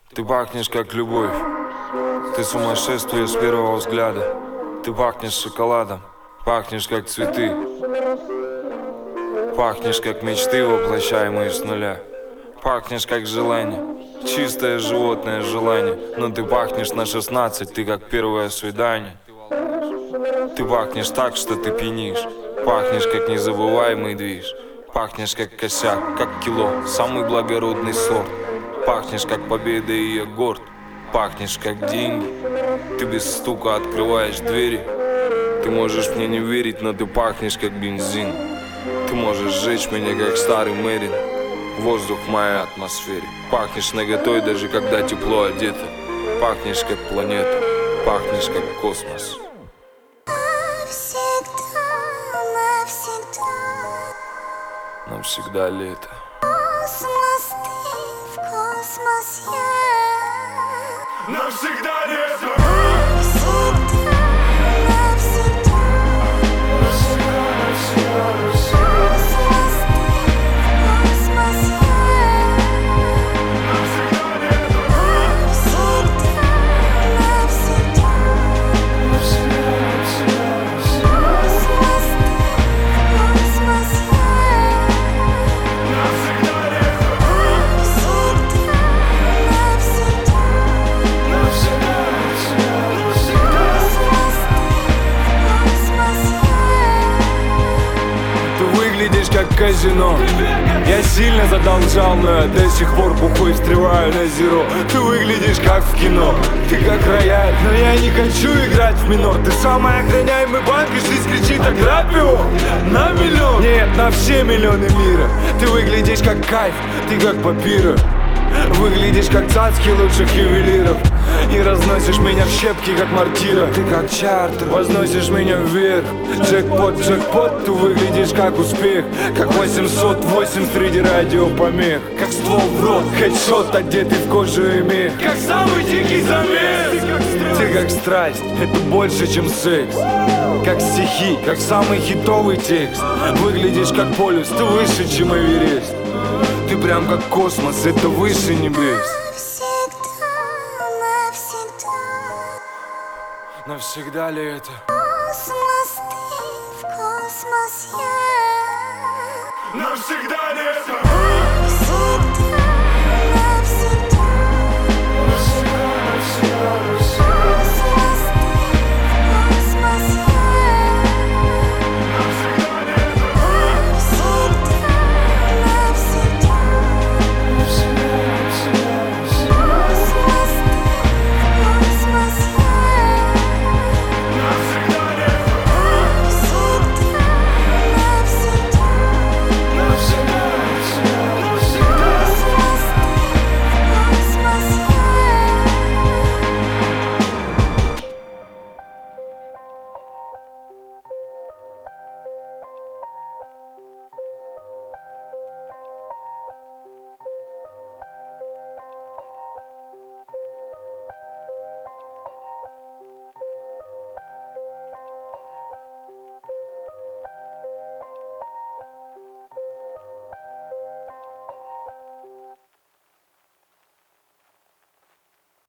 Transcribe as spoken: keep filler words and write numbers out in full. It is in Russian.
Ты пахнешь как любовь, ты сумасшествие с первого взгляда. Ты пахнешь шоколадом, пахнешь как цветы, пахнешь как мечты, воплощаемые с нуля. Пахнешь как желание, чистое животное желание. Но ты пахнешь на шестнадцать, ты как первое свидание. Ты пахнешь так, что ты пьянишь. Пахнешь как незабываемый движ. Пахнешь как косяк, как кило, самый благородный сорт. Пахнешь как победа и я горд. Пахнешь как деньги. Ты без стука открываешь двери. Ты можешь мне не верить, но ты пахнешь как бензин. Ты можешь сжечь меня как старый Мэрин. Воздух в моей атмосфере. Пахнешь наготой, даже когда тепло одето. Пахнешь как планета. Пахнешь как космос. Навсегда, навсегда. Навсегда лето. Космос, ты в космос я. Навсегда лето. Навсегда, навсегда. Навсегда, навсегда, навсегда. Космос, ты в космос я. Навсегда лето. Навсегда, навсегда. Навсегда, навсегда, навсегда. Космос, ты в космос я. Навсегда лето. Навсегда, навсегда. Навсегда, навсегда, навсегда. Космос, ты в космос я. Ты выглядишь как казино. Я сильно задолжал, но я до сих пор бухой встреваю на зеро. Ты выглядишь как в кино. Ты как рояль, но я не хочу играть в минор. Ты самый охраняемый банк, и жизнь кричит: ограбь его на миллион. Нет, на все миллионы мира. Ты выглядишь как кайф, ты как папира. Выглядишь как цацки лучших ювелиров. И разносишь меня в щепки, как мортира. Ты как чартер, возносишь меня вверх. Джекпот, джекпот, ты выглядишь как успех. Как восемьсот восемь среди радиопомех. Как ствол в рот, хедшот, одетый в кожу и мех. Как самый дикий замес. Ты как страсть, это больше, чем секс. Как стихи, как самый хитовый текст. Выглядишь как полюс, ты выше, чем Эверест. Ты прям как космос, это выше небес. Навсегда, навсегда. Навсегда ли это? Космос, ты в космос я. Навсегда лето.